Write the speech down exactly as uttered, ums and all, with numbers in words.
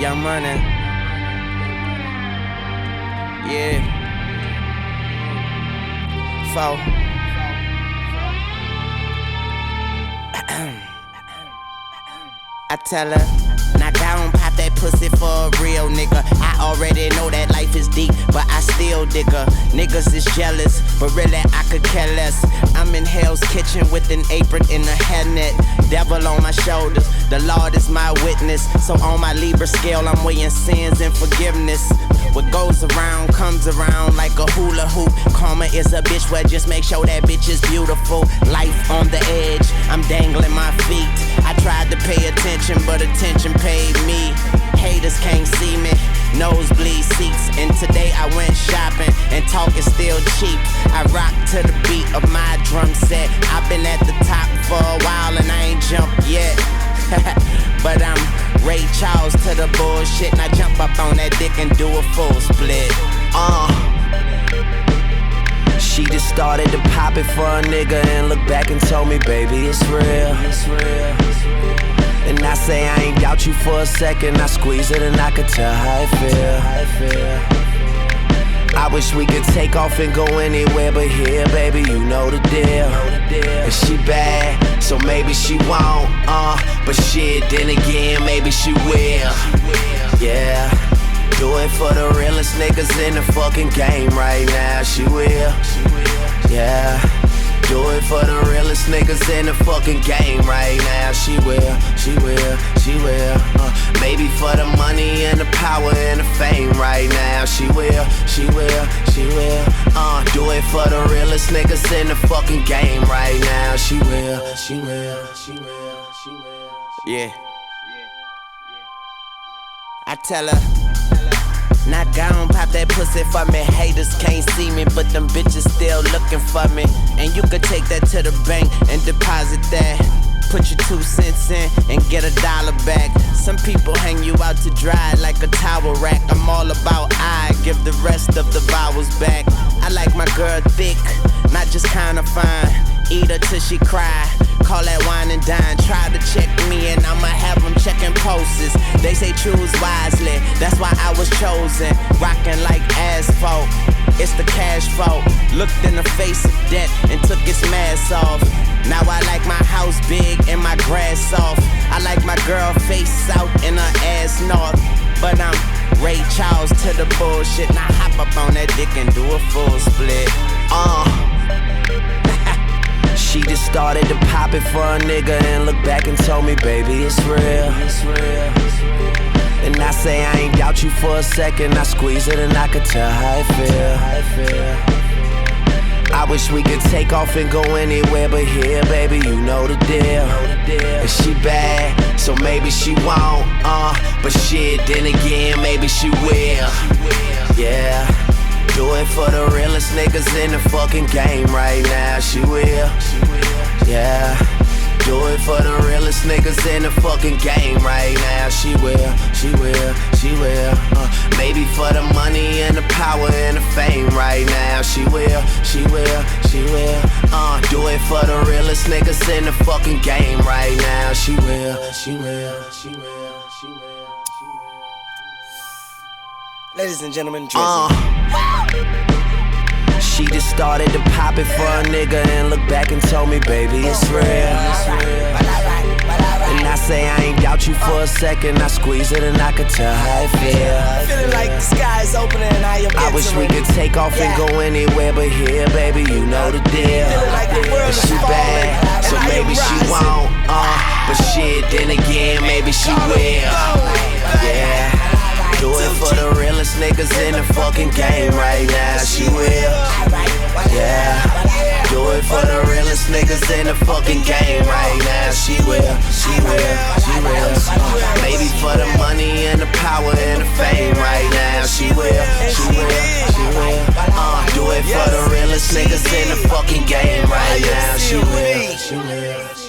Young Money. Yeah. Four. I tell her, knock down, pop that pussy for a real nigga. I already know that life is deep, but I still dig her. Niggas is jealous, but really I could care less. I'm in Hell's Kitchen with an apron and a hairnet. Devil on my shoulders, the Lord is my witness. So on my Libra scale, I'm weighing sins and forgiveness. What goes around comes around like a hula hoop. Karma is a bitch, well just make sure that bitch is beautiful. Life on the edge, I'm dangling my feet. I tried to pay attention, but attention paid me. Haters can't see me, nosebleed seats. And today I went shopping, and talk is still cheap. I rock to the beat of my drum set. I've been at the top for a while and I ain't jumped yet. But I'm Ray Charles to the bullshit, and I jump up on that dick and do a full split. Uh She just started to pop it for a nigga and looked back and told me, baby, it's real. It's real. And I say I ain't doubt you for a second. I squeeze it and I could tell how it feel. How it feel. I wish we could take off and go anywhere but here, baby, you know the deal. And she bad, so maybe she won't, uh but shit, then again, maybe she will. Yeah, do it for the realest niggas in the fucking game right now. She will, yeah. Do it for the realest niggas in the fucking game right now. She will, she will, she will. Uh, maybe for the money and the power and the fame right now. She will, she will, she will. Uh, do it for the realest niggas in the fucking game right now. She will, she will, she will, she will. Yeah. I tell her, knock down, pop that pussy for me. Haters can't see me, but them bitches still looking for me. And you could take that to the bank and deposit that. Put your two cents in and get a dollar back. Some people hang you out to dry like a towel rack. I'm all about I give the rest of the vowels back. I like my girl thick, not just kinda fine. Eat her till she cry, call that wine and dine. Try to check me and I'ma have them checking pulses. They say choose wisely, that's why I was chosen. Rockin' like asphalt, it's the cash fault. Looked in the face of death and took its mask off. Now I like my house big and my grass soft. I like my girl face south and her ass north. But I'm Ray Charles to the bullshit. Now hop up on that dick and do a full split. Uh She just started to pop it for a nigga and looked back and told me, baby, it's real. It's real. And I say I ain't doubt you for a second. I squeeze it and I could tell how it feel. How it feel. I wish we could take off and go anywhere but here, baby, you know the deal. And she bad, so maybe she won't, uh but shit, then again, maybe she will. Yeah. Do it for the realest niggas in the fucking game right now. She will, yeah. Do it for the realest niggas in the fucking game right now. She will, she will, she will. Uh, maybe for the money and the power and the fame right now. She will, she will, she will. Uh, do it for the realest niggas in the fucking game right now. She will, she will, she will, she will. Ladies and gentlemen, Drizzy. Uh, she just started to pop it for a nigga and looked back and told me, baby, it's real. It's real. And I say I ain't doubt you for a second. I squeeze it and I could tell how it feel. Feeling like the sky's opening and I am I wish we could take off yeah. and go anywhere but here, baby, you know the deal. Like the and she bad, so maybe she won't, uh, but shit, then again, maybe she will. Yeah. Do it for the realest niggas in the fucking game right now. She will, yeah. Do it for the realest niggas in the fucking game right now. She will, she will, she will. Uh, maybe for the money and the power and the fame right now. She will, she will, she will. Uh, do it for the realest niggas in the fucking game right now. She will, she will.